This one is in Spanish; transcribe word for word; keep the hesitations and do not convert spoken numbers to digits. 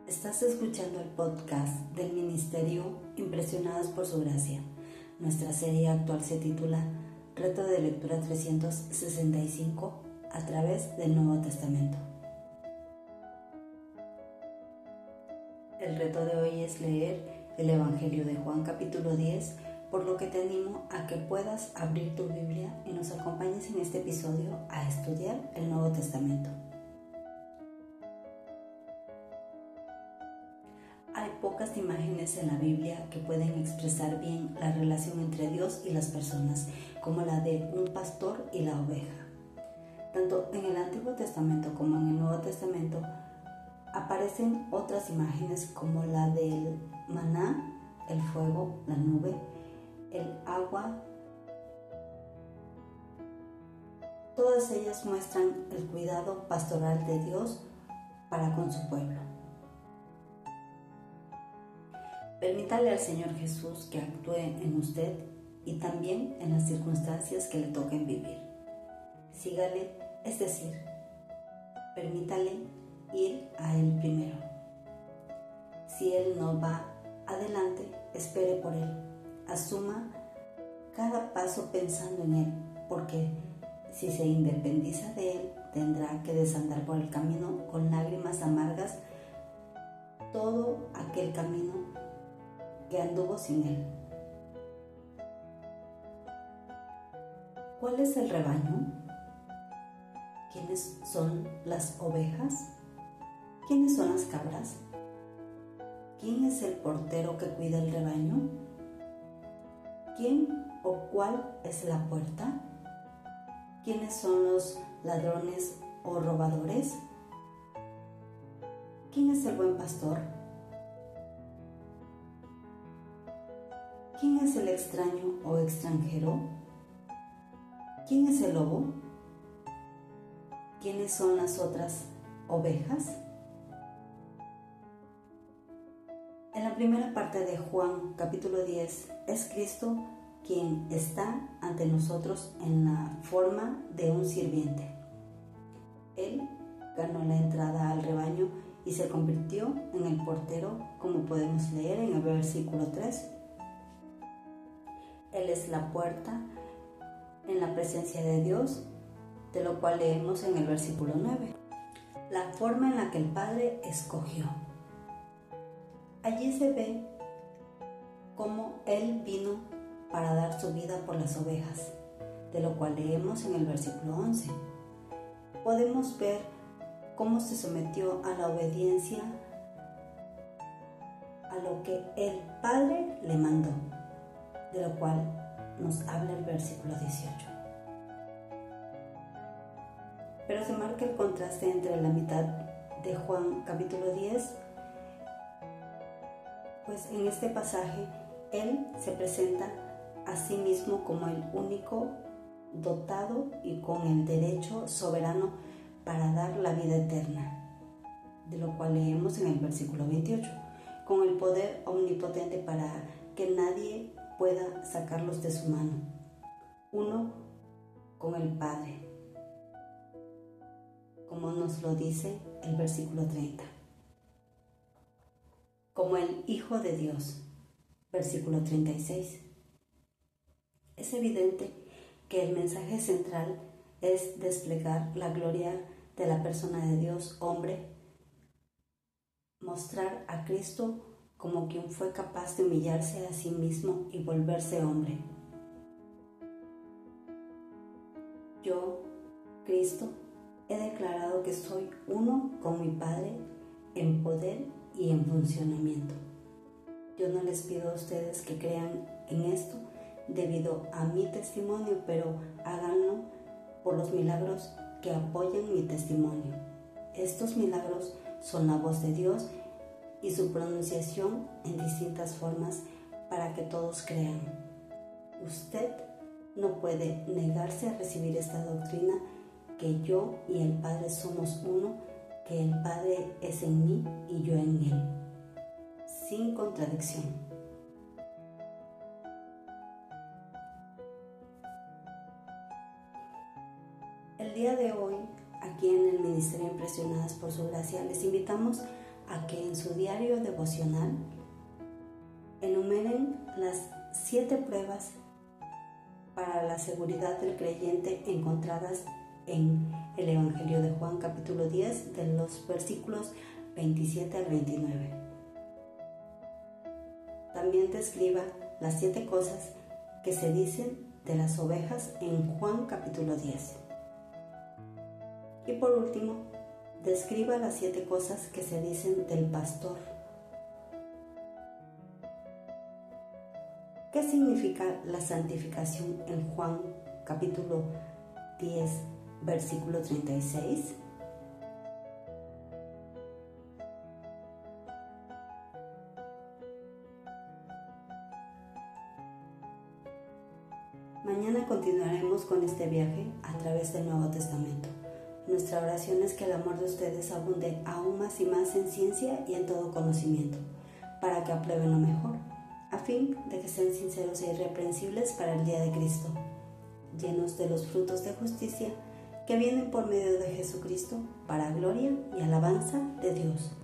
Estás escuchando el podcast del Ministerio Impresionadas por Su Gracia. Nuestra serie actual se titula Reto de Lectura trescientos sesenta y cinco a través del Nuevo Testamento. El reto de hoy es leer el Evangelio de Juan capítulo diez, por lo que te animo a que puedas abrir tu Biblia y nos acompañes en este episodio a estudiar el Nuevo Testamento. Hay pocas imágenes en la Biblia que pueden expresar bien la relación entre Dios y las personas, como la de un pastor y la oveja. Tanto en el Antiguo Testamento como en el Nuevo Testamento aparecen otras imágenes como la del maná, el fuego, la nube, el agua. Todas ellas muestran el cuidado pastoral de Dios para con su pueblo. Permítale al Señor Jesús que actúe en usted y también en las circunstancias que le toquen vivir. Sígale, es decir, permítale ir a Él primero. Si Él no va adelante, espere por Él. Asuma cada paso pensando en Él, porque si se independiza de Él, tendrá que desandar por el camino con lágrimas amargas todo aquel camino que anduvo sin Él. ¿Cuál es el rebaño? ¿Quiénes son las ovejas? ¿Quiénes son las cabras? ¿Quién es el portero que cuida el rebaño? ¿Quién o cuál es la puerta? ¿Quiénes son los ladrones o robadores? ¿Quién es el buen pastor? ¿Quién es el extraño o extranjero? ¿Quién es el lobo? ¿Quiénes son las otras ovejas? En la primera parte de Juan capítulo diez es Cristo quien está ante nosotros en la forma de un sirviente. Él ganó la entrada al rebaño y se convirtió en el portero, como podemos leer en el versículo tres. Él es la puerta en la presencia de Dios, de lo cual leemos en el versículo nueve. La forma en la que el Padre escogió. Allí se ve cómo Él vino para dar su vida por las ovejas, de lo cual leemos en el versículo once. Podemos ver cómo se sometió a la obediencia a lo que el Padre le mandó, de lo cual nos habla el versículo dieciocho. Pero se marca el contraste entre la mitad de Juan capítulo diez, pues en este pasaje Él se presenta a sí mismo como el único dotado y con el derecho soberano para dar la vida eterna, de lo cual leemos en el versículo veintiocho, con el poder omnipotente para que nadie pueda sacarlos de su mano, uno con el Padre, como nos lo dice el versículo treinta. Como el Hijo de Dios, versículo treinta y seis. Es evidente que el mensaje central es desplegar la gloria de la persona de Dios hombre, mostrar a Cristo como quien fue capaz de humillarse a sí mismo y volverse hombre. Yo, Cristo, he declarado que soy uno con mi Padre en poder y en funcionamiento. Yo no les pido a ustedes que crean en esto debido a mi testimonio, pero háganlo por los milagros que apoyan mi testimonio. Estos milagros son la voz de Dios y su pronunciación en distintas formas para que todos crean. Usted no puede negarse a recibir esta doctrina que yo y el Padre somos uno, que el Padre es en mí y yo en Él, sin contradicción. El día de hoy, aquí en el Ministerio Impresionadas por Su Gracia, les invitamos a que en su diario devocional enumeren las siete pruebas para la seguridad del creyente encontradas en el Evangelio de Juan capítulo diez de los versículos veintisiete al veintinueve. También describa las siete cosas que se dicen de las ovejas en Juan capítulo diez. Y por último, describa las siete cosas que se dicen del pastor. ¿Qué significa la santificación en Juan capítulo diez, versículo treinta y seis? Mañana continuaremos con este viaje a través del Nuevo Testamento. Nuestra oración es que el amor de ustedes abunde aún más y más en ciencia y en todo conocimiento, para que aprueben lo mejor, a fin de que sean sinceros e irreprensibles para el día de Cristo, llenos de los frutos de justicia que vienen por medio de Jesucristo, para gloria y alabanza de Dios.